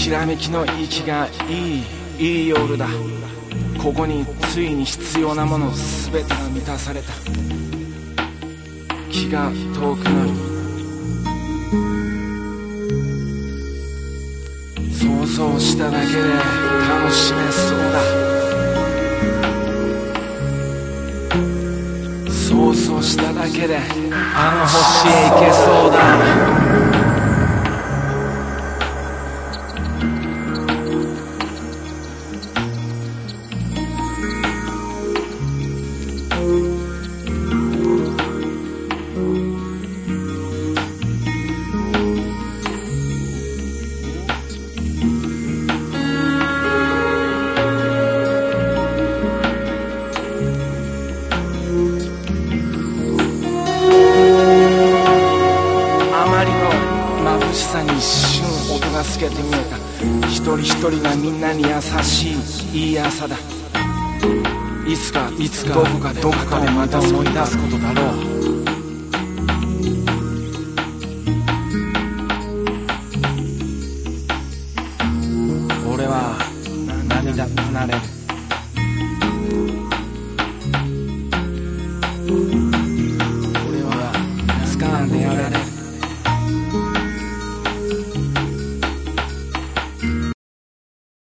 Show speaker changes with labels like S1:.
S1: きらめきの息がいい夜だ。ここについに必要なもの全てが満たされた。気が遠くなる。想像しただけで楽しめそうだ。想像しただけであの星へ行けそうだ。眩しさに一瞬音が透けて見えた。一人一人がみんなに優しいいい朝だ。いつかどこかでまた思い出すことだろう。俺は涙になれる。